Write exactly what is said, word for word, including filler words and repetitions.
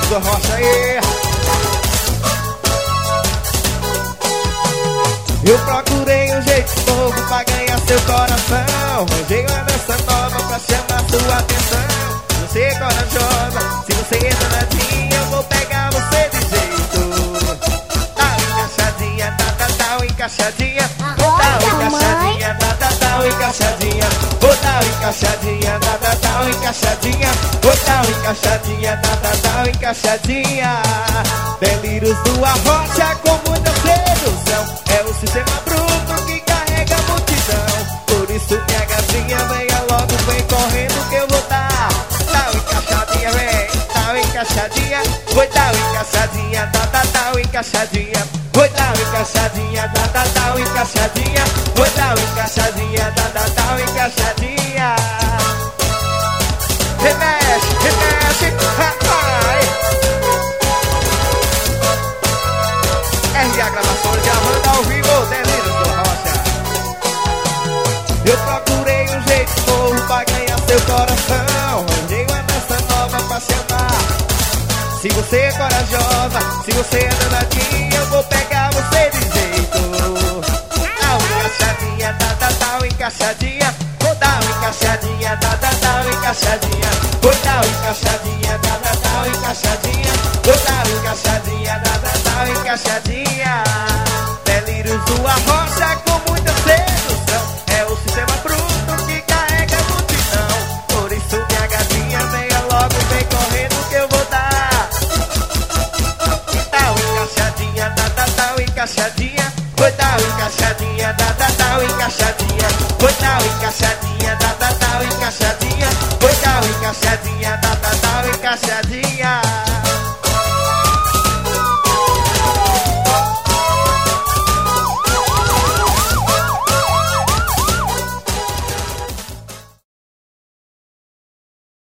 do Rocha aí. Eu procurei um jeito novo pra ganhar seu coração. Arranjei uma dança nova pra chamar sua atenção. Se você é corajosa, se você é danadinha, eu vou pegar você de jeito. Tá encaixadinha, tá, tá, tá, encaixadinha. Tá encaixadinha, tá, tá, tá, encaixadinha. Tá encaixadinha, tá, tá, tá, encaixadinha. Tá encaixadinha, tá, tá, tá, encaixadinha. Delírios do Arrocha com muita sedução. É o sistema bruto que carrega a multidão. Por isso minha gatinha, venha logo, vem correndo que eu vou dar. Tá encaixadinha, vem, tá encaixadinha. Foi tá encaixadinha, tá, tá, tá, encaixadinha. Foi tá encaixadinha, tá, tá, tá, encaixadinha. Foi tá encaixadinha, tá, tá, tá, encaixadinha. Remexe, remexe, rapaz. R A Gravações gravando ao vivo, Delírios do Rocha. Eu procurei um jeito novo pra ganhar seu coração. Arranjei uma dança nova pra chamar. Se você é corajosa, se você é danadinha, eu vou pegar você de jeito. Tá encaixadinha, tá, tá, tá, encaixadinha. Vou dar uma encaixadinha, tá, tá, tá, encaixadinha. Vou dar uma encaixadinha, tá, tá, tá, encaixadinha. Vou dar uma encaixadinha, tá, tá, tá, encaixadinha. Delírios do Arrocha com muita sedução. É o sistema bruto que carrega a multidão. Por isso minha gatinha, venha logo, vem correndo que eu vou dar. Tá encaixadinha, tá, tá, tá, encaixadinha. Foi tá encaixadinha, tá, tá, tá, encaixadinha. Foi tá encaixadinha, tá, tá, tá, encaixadinha. Foi tá encaixadinha.